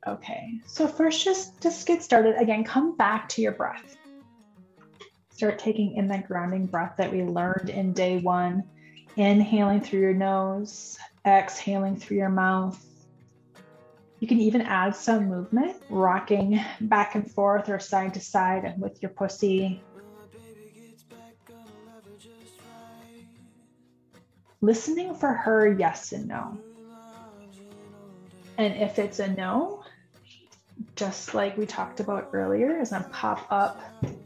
Okay, so first just get started. Again, come back to your breath. Start taking in that grounding breath that we learned in day one. Inhaling through your nose, exhaling through your mouth. You can even add some movement, rocking back and forth or side to side with your pussy. Listening for her yes and no. And if it's a no, just like we talked about earlier, is gonna pop up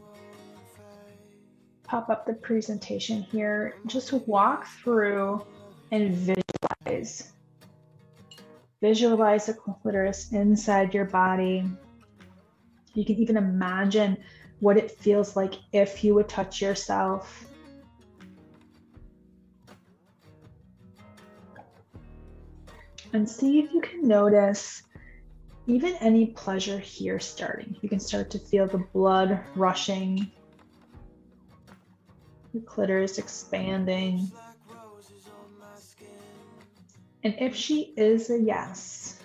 the presentation here. Just walk through and visualize. Visualize the clitoris inside your body. You can even imagine what it feels like if you would touch yourself. And see if you can notice even any pleasure here starting. You can start to feel the blood rushing, the clitoris expanding. And if she is a yes,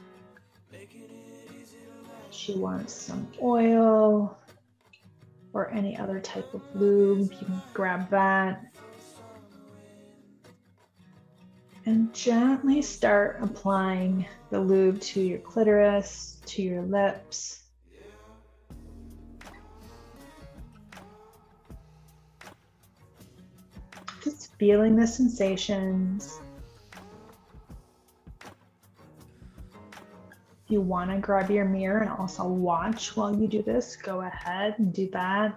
she wants some oil or any other type of lube, you can grab that. And gently start applying the lube to your clitoris, to your lips. Just feeling the sensations. If you want to grab your mirror and also watch while you do this, go ahead and do that.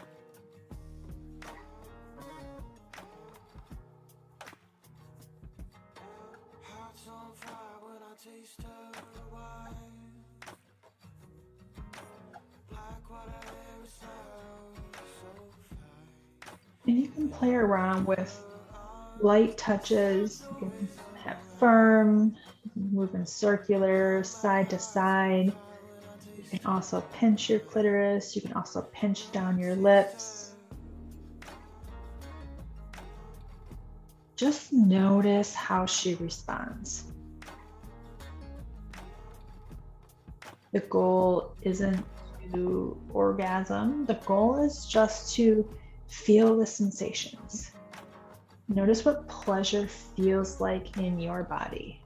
And you can play around with light touches. You can have firm, move in circular, side to side. You can also pinch your clitoris. You can also pinch down your lips. Just notice how she responds. The goal isn't to orgasm. The goal is just to feel the sensations. Notice what pleasure feels like in your body.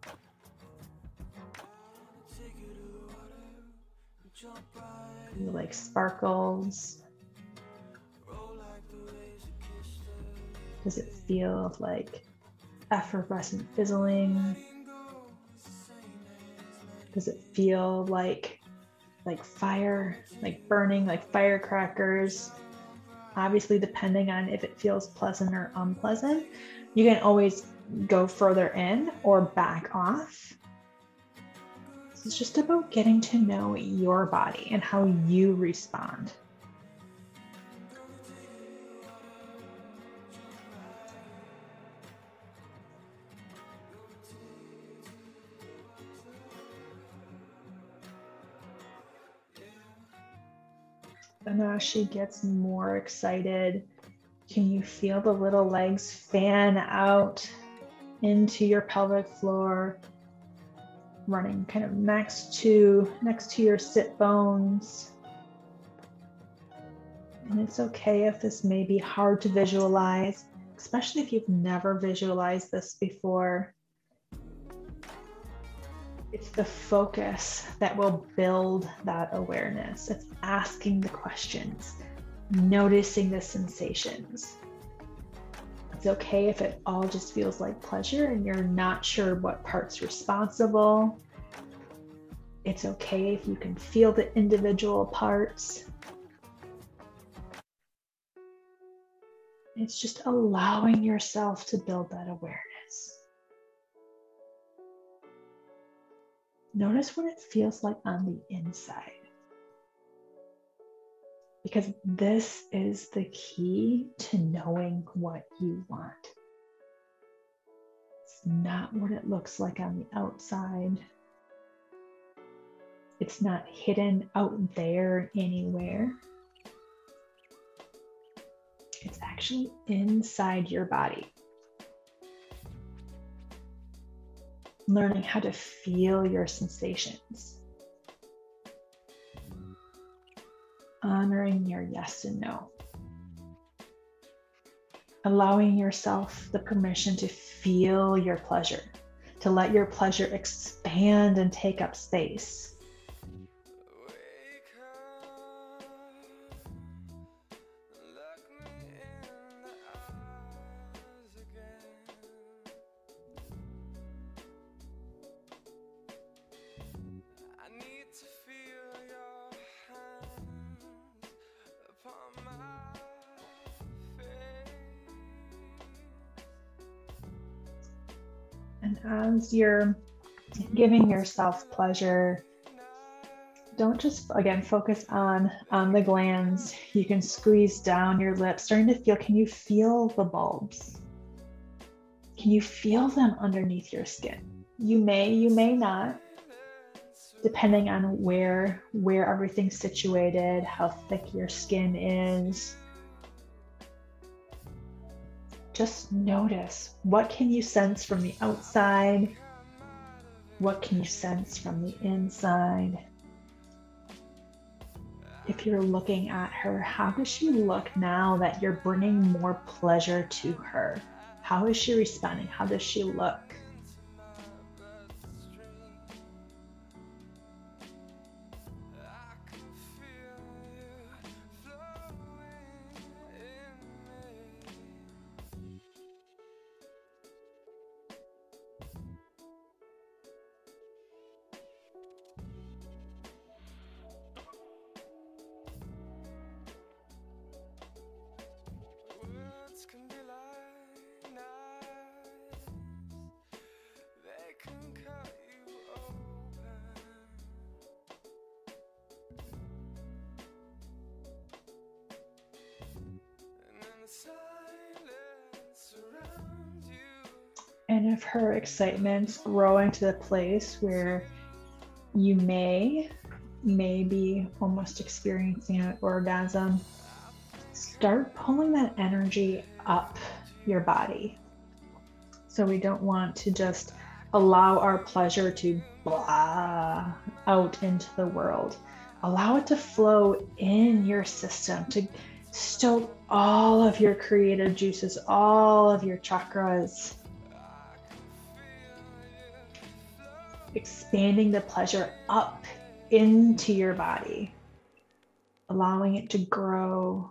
Feel like sparkles. Does it feel like effervescent fizzling? Does it feel like fire, like burning, like firecrackers? Obviously, depending on if it feels pleasant or unpleasant, you can always go further in or back off. It's just about getting to know your body and how you respond. And as she gets more excited, can you feel the little legs fan out into your pelvic floor, running kind of next to your sit bones? And it's okay if this may be hard to visualize, especially if you've never visualized this before. It's the focus that will build that awareness. It's asking the questions, noticing the sensations. It's okay if it all just feels like pleasure and you're not sure what part's responsible. It's okay if you can feel the individual parts. It's just allowing yourself to build that awareness. Notice what it feels like on the inside. Because this is the key to knowing what you want. It's not what it looks like on the outside. It's not hidden out there anywhere. It's actually inside your body. Learning how to feel your sensations. honoring your yes and no. Allowing yourself the permission to feel your pleasure, to let your pleasure expand and take up space. And as you're giving yourself pleasure, don't just, again, focus on the glands. You can squeeze down your lips, starting to feel, can you feel the bulbs? Can you feel them underneath your skin? You may not, depending on where everything's situated, how thick your skin is. Just notice, what can you sense from the outside? What can you sense from the inside? If you're looking at her, how does she look now that you're bringing more pleasure to her? How is she responding? How does she look? And if her excitement's growing to the place where you may be almost experiencing an orgasm, start pulling that energy up your body. So we don't want to just allow our pleasure to blah out into the world. Allow it to flow in your system, to stoke all of your creative juices, all of your chakras. Expanding the pleasure up into your body, allowing it to grow.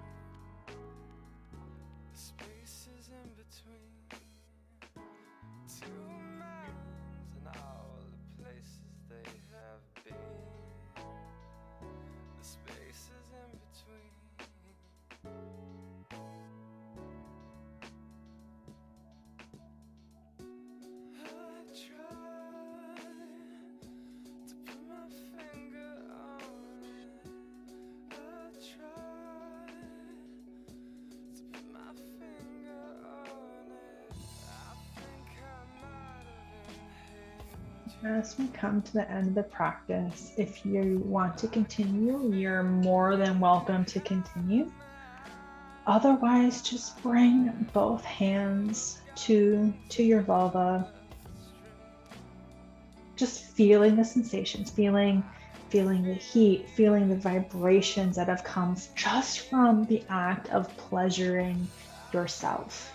As we come to the end of the practice, if you want to continue, you're more than welcome to continue. Otherwise, just bring both hands to your vulva. Just feeling the sensations, feeling the heat, feeling the vibrations that have come just from the act of pleasuring yourself.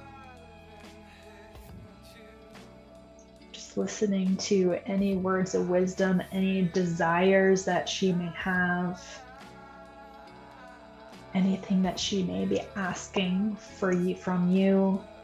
Listening to any words of wisdom, any desires that she may have, anything that she may be asking from you.